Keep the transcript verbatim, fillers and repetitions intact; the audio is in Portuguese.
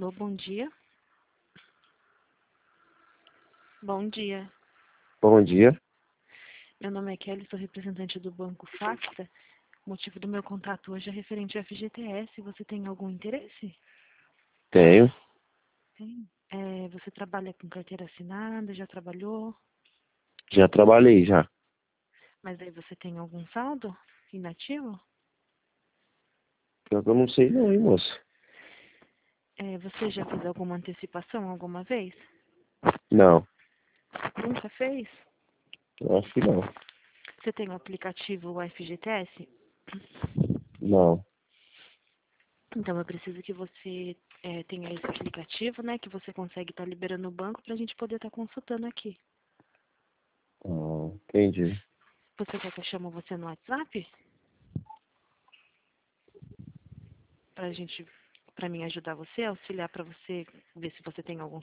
Alô, bom dia. Bom dia. Bom dia. Meu nome é Kelly, sou representante do Banco Facta. O motivo do meu contato hoje é referente ao F G T S. Você tem algum interesse? Tenho. Tem. É, você trabalha com carteira assinada? Já trabalhou? Já trabalhei já. Mas aí você tem algum saldo inativo? Pior que eu não sei não, hein, moça. É, você já fez alguma antecipação alguma vez? Não, Nunca fez? eu acho que não. Você tem o aplicativo F G T S? Não. Então eu preciso que você é, tenha esse aplicativo, né? Que você consegue estar liberando o banco para a gente poder estar consultando aqui. Ah, entendi. Você quer que eu chamo você no WhatsApp? Pra gente, pra mim ajudar você, auxiliar pra você ver se você tem algum